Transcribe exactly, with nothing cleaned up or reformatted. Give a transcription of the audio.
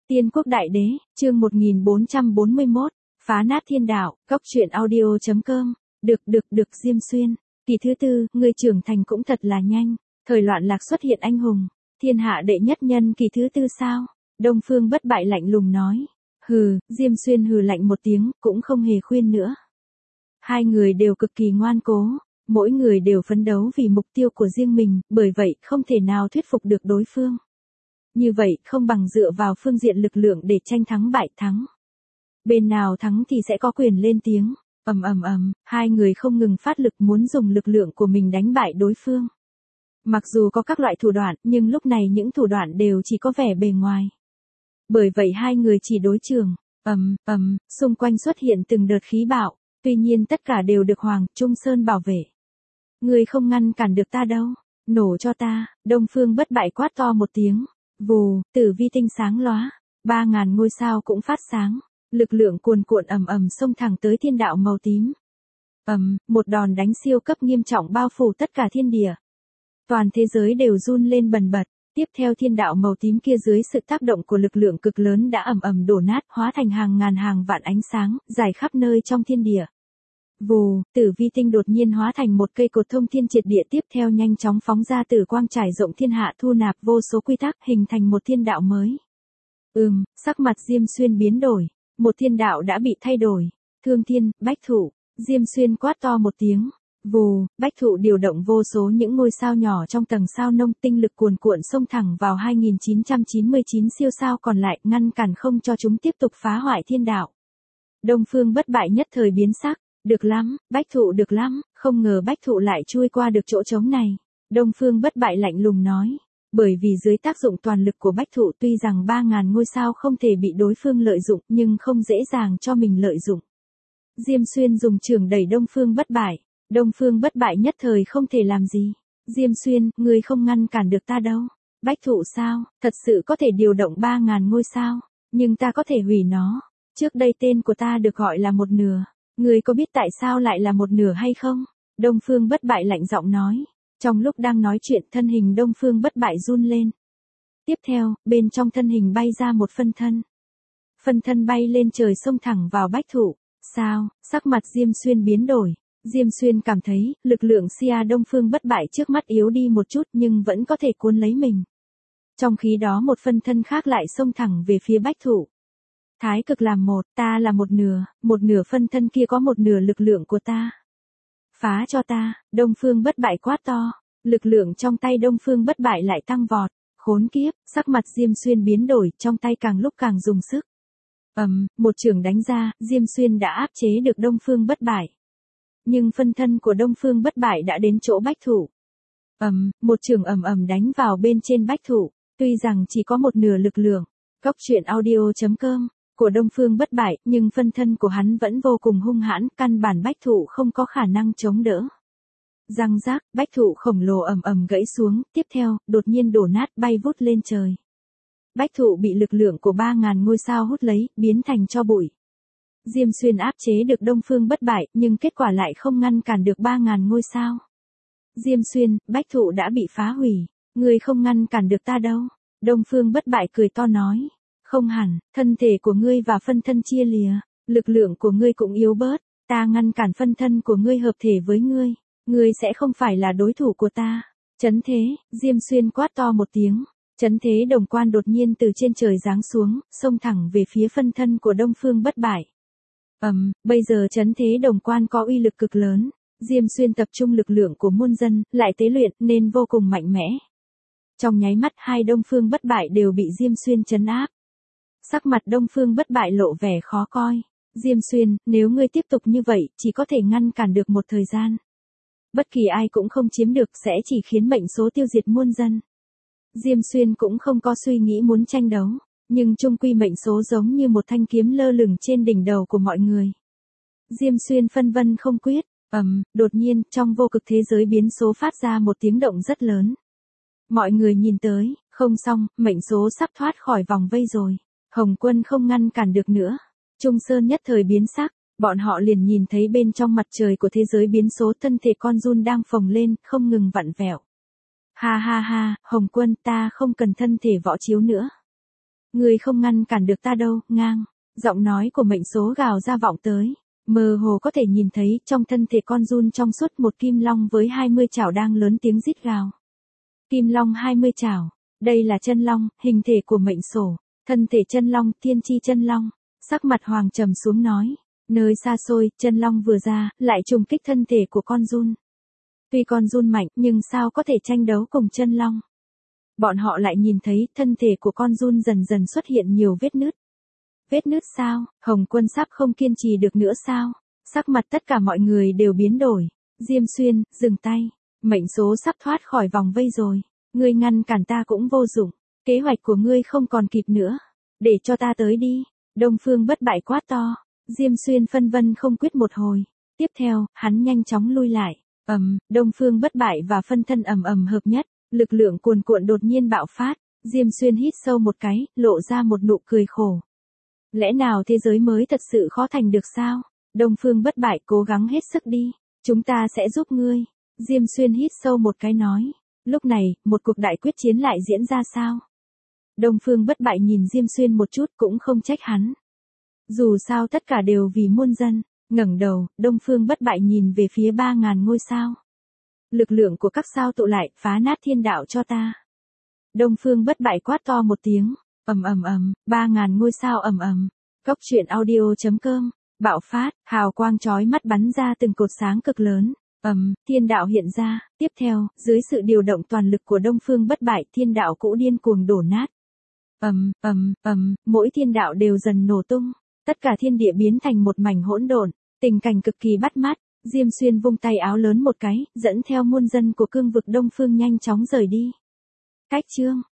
Tiên quốc đại đế, chương một nghìn bốn trăm bốn mươi mốt, phá nát thiên đạo, góc truyện audio chấm com, được được được Diêm Xuyên, kỳ thứ tư, người trưởng thành cũng thật là nhanh, thời loạn lạc xuất hiện anh hùng, thiên hạ đệ nhất nhân kỳ thứ tư sao, Đông Phương Bất Bại lạnh lùng nói, hừ, Diêm Xuyên hừ lạnh một tiếng, cũng không hề khuyên nữa. Hai người đều cực kỳ ngoan cố, mỗi người đều phấn đấu vì mục tiêu của riêng mình, bởi vậy không thể nào thuyết phục được đối phương. Như vậy không bằng dựa vào phương diện lực lượng để tranh thắng bại thắng. Bên nào thắng thì sẽ có quyền lên tiếng, ầm ầm ầm, hai người không ngừng phát lực muốn dùng lực lượng của mình đánh bại đối phương. Mặc dù có các loại thủ đoạn, nhưng lúc này những thủ đoạn đều chỉ có vẻ bề ngoài. Bởi vậy hai người chỉ đối trường, ầm ầm, xung quanh xuất hiện từng đợt khí bạo, tuy nhiên tất cả đều được Hoàng Trung Sơn bảo vệ. Người không ngăn cản được ta đâu, nổ cho ta, Đông Phương Bất Bại quát to một tiếng. Vù, tử vi tinh sáng lóa, ba ngàn ngôi sao cũng phát sáng, lực lượng cuồn cuộn ầm ầm xông thẳng tới thiên đạo màu tím. Ầm, một đòn đánh siêu cấp nghiêm trọng bao phủ tất cả thiên địa. Toàn thế giới đều run lên bần bật, tiếp theo thiên đạo màu tím kia dưới sự tác động của lực lượng cực lớn đã ầm ầm đổ nát, hóa thành hàng ngàn hàng vạn ánh sáng, rải khắp nơi trong thiên địa. Vù, tử vi tinh đột nhiên hóa thành một cây cột thông thiên triệt địa, tiếp theo nhanh chóng phóng ra tử quang trải rộng thiên hạ, thu nạp vô số quy tắc, hình thành một thiên đạo mới. Ừm, sắc mặt Diêm Xuyên biến đổi, một thiên đạo đã bị thay đổi. Thương thiên, bách thụ, Diêm Xuyên quát to một tiếng. Vù, bách thụ điều động vô số những ngôi sao nhỏ trong tầng sao nông, tinh lực cuồn cuộn xông thẳng vào hai nghìn chín trăm chín mươi chín siêu sao còn lại, ngăn cản không cho chúng tiếp tục phá hoại thiên đạo. Đông Phương Bất Bại nhất thời biến sắc. Được lắm, bách thụ được lắm, không ngờ bách thụ lại chui qua được chỗ trống này. Đông Phương Bất Bại lạnh lùng nói, bởi vì dưới tác dụng toàn lực của bách thụ tuy rằng ba ngàn ngôi sao không thể bị đối phương lợi dụng nhưng không dễ dàng cho mình lợi dụng. Diêm Xuyên dùng chưởng đẩy Đông Phương Bất Bại, Đông Phương Bất Bại nhất thời không thể làm gì. Diêm Xuyên, ngươi không ngăn cản được ta đâu. Bách thụ sao, thật sự có thể điều động ba ngàn ngôi sao, nhưng ta có thể hủy nó. Trước đây tên của ta được gọi là một nửa. Ngươi có biết tại sao lại là một nửa hay không? Đông Phương Bất Bại lạnh giọng nói. Trong lúc đang nói chuyện, thân hình Đông Phương Bất Bại run lên. Tiếp theo, bên trong thân hình bay ra một phân thân. Phân thân bay lên trời xông thẳng vào bách thụ. Sao? Sắc mặt Diêm Xuyên biến đổi. Diêm Xuyên cảm thấy, lực lượng Sia Đông Phương Bất Bại trước mắt yếu đi một chút nhưng vẫn có thể cuốn lấy mình. Trong khi đó một phân thân khác lại xông thẳng về phía bách thụ. Thái cực làm một, ta là một nửa, một nửa phân thân kia có một nửa lực lượng của ta. Phá cho ta, Đông Phương Bất Bại quát to, lực lượng trong tay Đông Phương Bất Bại lại tăng vọt, khốn kiếp, sắc mặt Diêm Xuyên biến đổi, trong tay càng lúc càng dùng sức. Ầm, um, một chưởng đánh ra, Diêm Xuyên đã áp chế được Đông Phương Bất Bại. Nhưng phân thân của Đông Phương Bất Bại đã đến chỗ bách thụ. Ầm, um, một chưởng ầm ầm đánh vào bên trên bách thụ, tuy rằng chỉ có một nửa lực lượng. Góc truyện audio chấm com của Đông Phương Bất Bại, nhưng phân thân của hắn vẫn vô cùng hung hãn, căn bản bách thụ không có khả năng chống đỡ. Răng rác, bách thụ khổng lồ ầm ầm gãy xuống, tiếp theo, đột nhiên đổ nát bay vút lên trời. Bách thụ bị lực lượng của ba ngàn ngôi sao hút lấy, biến thành tro bụi. Diêm Xuyên áp chế được Đông Phương Bất Bại, nhưng kết quả lại không ngăn cản được ba ngàn ngôi sao. Diêm Xuyên, bách thụ đã bị phá hủy, ngươi không ngăn cản được ta đâu. Đông Phương Bất Bại cười to nói. Không hẳn, thân thể của ngươi và phân thân chia lìa, lực lượng của ngươi cũng yếu bớt, ta ngăn cản phân thân của ngươi hợp thể với ngươi, ngươi sẽ không phải là đối thủ của ta. Chấn thế, Diêm Xuyên quát to một tiếng, chấn thế đồng quan đột nhiên từ trên trời giáng xuống, xông thẳng về phía phân thân của Đông Phương Bất Bại. Ầm, um, bây giờ chấn thế đồng quan có uy lực cực lớn, Diêm Xuyên tập trung lực lượng của muôn dân, lại tế luyện nên vô cùng mạnh mẽ. Trong nháy mắt hai Đông Phương Bất Bại đều bị Diêm Xuyên trấn áp. Sắc mặt Đông Phương Bất Bại lộ vẻ khó coi. Diêm Xuyên, nếu ngươi tiếp tục như vậy, chỉ có thể ngăn cản được một thời gian. Bất kỳ ai cũng không chiếm được, sẽ chỉ khiến mệnh số tiêu diệt muôn dân. Diêm Xuyên cũng không có suy nghĩ muốn tranh đấu, nhưng chung quy mệnh số giống như một thanh kiếm lơ lửng trên đỉnh đầu của mọi người. Diêm Xuyên phân vân không quyết, ầm, um, đột nhiên, trong vô cực thế giới biến số phát ra một tiếng động rất lớn. Mọi người nhìn tới, không xong, mệnh số sắp thoát khỏi vòng vây rồi. Hồng Quân không ngăn cản được nữa. Trung Sơn nhất thời biến sắc, bọn họ liền nhìn thấy bên trong mặt trời của thế giới biến số thân thể con giun đang phồng lên, không ngừng vặn vẹo. Ha ha ha, Hồng Quân ta không cần thân thể võ chiếu nữa. Ngươi không ngăn cản được ta đâu, ngang. Giọng nói của mệnh số gào ra vọng tới. Mơ hồ có thể nhìn thấy trong thân thể con giun trong suốt một kim long với hai mươi chảo đang lớn tiếng rít gào. Kim long hai mươi chảo. Đây là chân long, hình thể của mệnh sổ. Thân thể chân long, thiên chi chân long. Sắc mặt Hoàng trầm xuống nói. Nơi xa xôi, chân long vừa ra, lại trùng kích thân thể của con giun. Tuy con giun mạnh, nhưng sao có thể tranh đấu cùng chân long. Bọn họ lại nhìn thấy thân thể của con giun dần dần xuất hiện nhiều vết nứt. Vết nứt sao? Hồng Quân sắp không kiên trì được nữa sao? Sắc mặt tất cả mọi người đều biến đổi. Diêm Xuyên, dừng tay. Mệnh số sắp thoát khỏi vòng vây rồi. Ngươi ngăn cản ta cũng vô dụng. Kế hoạch của ngươi không còn kịp nữa. Để cho ta tới đi. Đông Phương Bất Bại quát to. Diêm Xuyên phân vân không quyết một hồi. Tiếp theo, hắn nhanh chóng lui lại. Ầm, Đông Phương Bất Bại và phân thân ầm ầm hợp nhất. Lực lượng cuồn cuộn đột nhiên bạo phát. Diêm Xuyên hít sâu một cái, lộ ra một nụ cười khổ. Lẽ nào thế giới mới thật sự khó thành được sao? Đông Phương Bất Bại cố gắng hết sức đi. Chúng ta sẽ giúp ngươi. Diêm Xuyên hít sâu một cái nói. Lúc này, một cuộc đại quyết chiến lại diễn ra sao? Đông Phương Bất Bại nhìn Diêm Xuyên một chút cũng không trách hắn. Dù sao tất cả đều vì muôn dân. Ngẩng đầu, Đông Phương Bất Bại nhìn về phía ba ngàn ngôi sao. Lực lượng của các sao tụ lại, phá nát thiên đạo cho ta. Đông Phương Bất Bại quát to một tiếng. Ầm ầm ầm, ba ngàn ngôi sao ầm ầm. Cốc truyện audio chấm com. Bạo phát, hào quang chói mắt bắn ra từng cột sáng cực lớn. Ầm, thiên đạo hiện ra. Tiếp theo, dưới sự điều động toàn lực của Đông Phương Bất Bại, thiên đạo cũ điên cuồng đổ nát. Ầm, ầm, ầm, mỗi thiên đạo đều dần nổ tung. Tất cả thiên địa biến thành một mảnh hỗn độn, tình cảnh cực kỳ bắt mắt. Diêm Xuyên vung tay áo lớn một cái, dẫn theo muôn dân của cương vực Đông Phương nhanh chóng rời đi. Cách chương